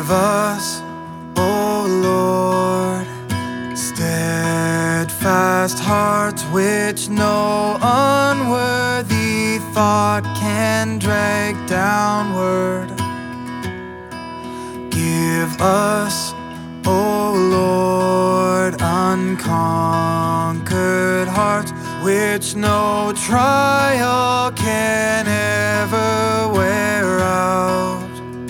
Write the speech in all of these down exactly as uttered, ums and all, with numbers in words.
Give us, O Lord, steadfast hearts which no unworthy thought can drag downward. Give us, O Lord, unconquered hearts which no trial can ever wear out.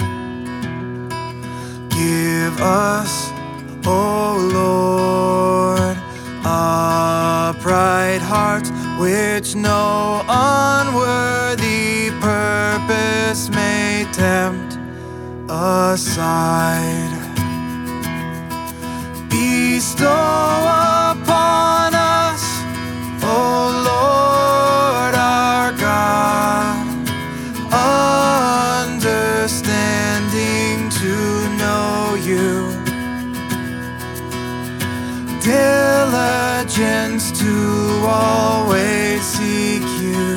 Give us, O Lord, upright hearts which no unworthy purpose may tempt aside. Bestow upon us, O Lord our God, understanding to know you, diligence to always seek you,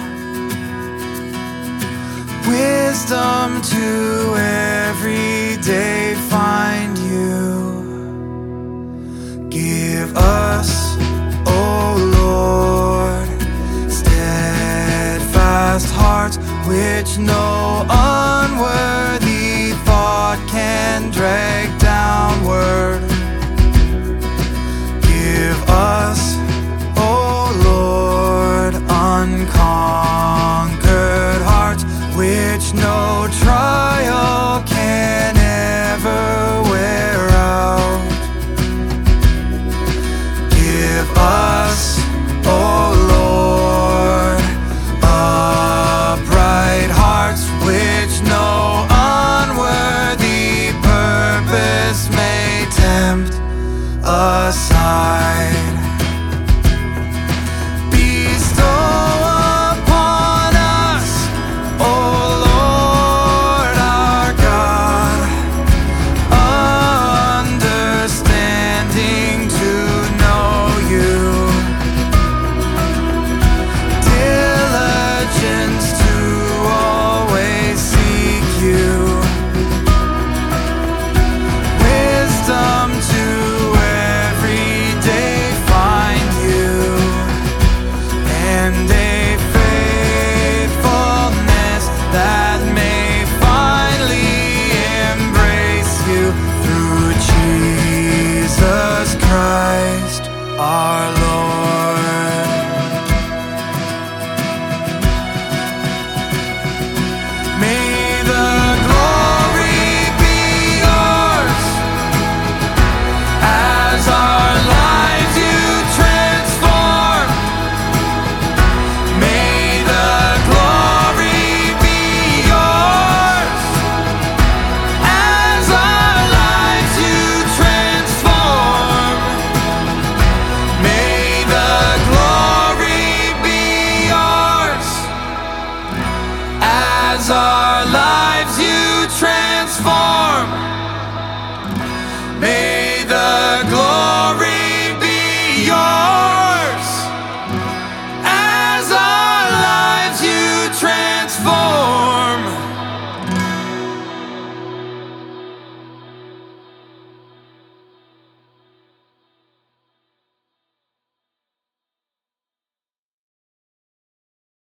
wisdom to every day find you. Give us, O Lord, steadfast hearts which no